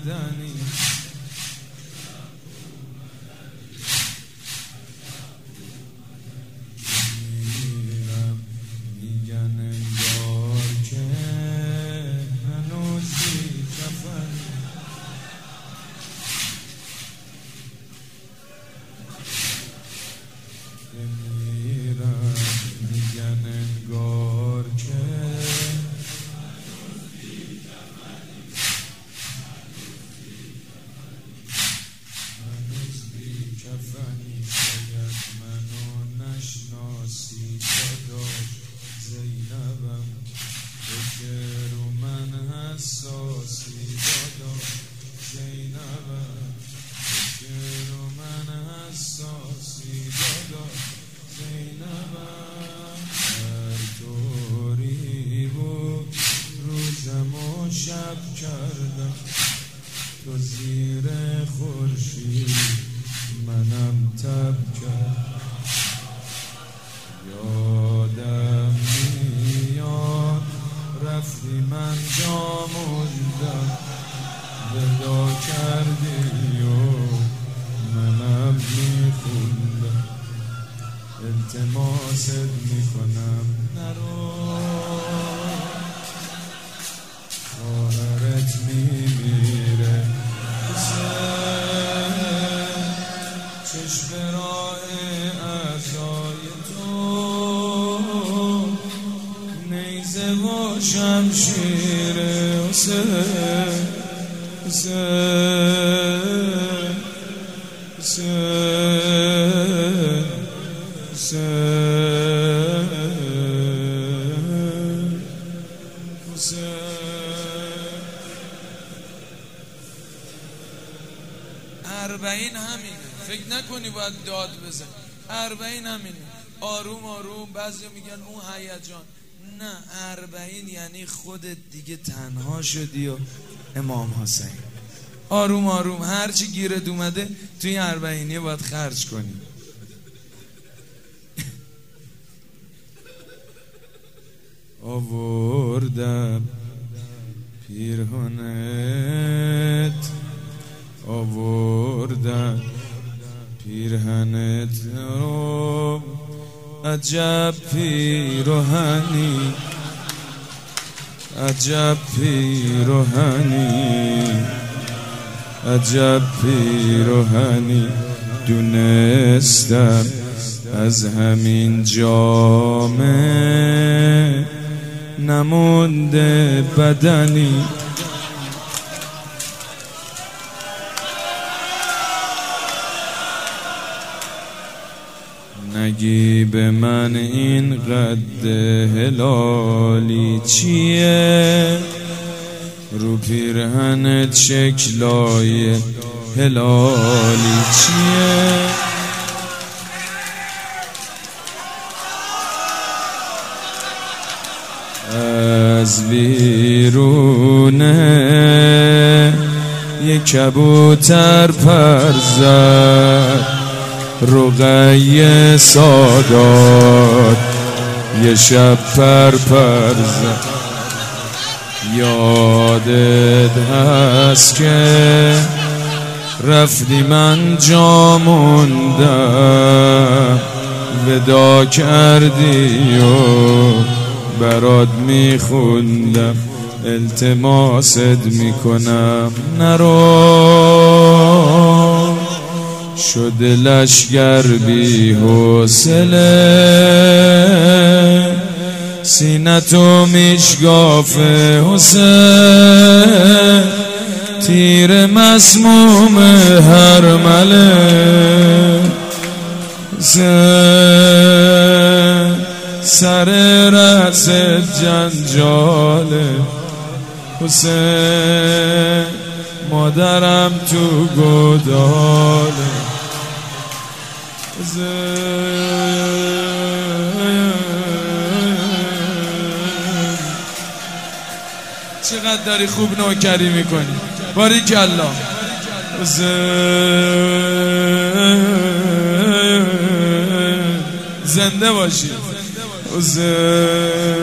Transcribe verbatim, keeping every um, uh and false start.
بدنی میرم میگن انگار که هنوزی کفنی میرم میگن انگار که کفنی شاید منو نشناسی داداش زینبم تو که رو من حساسی داداش زینبم تو که رو من حساسی داداش زینبم هر طوری بود روزم و شب کردم تو زیر خورشید منم تب کرد یادم میاد رفتی من جا موندم ودا کردی و منم میخوندم التماست میکنم نرو خواهرت میمیره چشم راه عطای تو نیزه و شمشیر حسین حسین حسین حسین حسین اربعین همینه فکر نکنی باید داد بزن اربعین همینه آروم آروم بعضی میگن اون هیجان نه اربعین یعنی خودت دیگه تنها شدی و امام حسین آروم آروم هرچی گیرت اومده توی اربعینی باید خرج کنی آوردم پیرهنت آوردم پیرهنت رو عجب پیرهنی عجب پیرهنی عجب پیرهنی دونستم از همین جامه نمونده بدنی نگی به من این قد هلالی چیه رو پیرهنت شکلای هلالی چیه از بیرونه یک کبوتر پر زد رقیه سادات یه شب پر پر زد یادت هست که رفتی من جا موندم ودا کردی و برات میخوندم التماست میکنم نرو شده لشگر بی حوصله سینتو میشگافه حسین تیر مسموم هرمله حسین سر رأس جنجاله حسین مادرم تو گوداله چقدر داری خوب نوکری میکنی باریکالله زنده باشی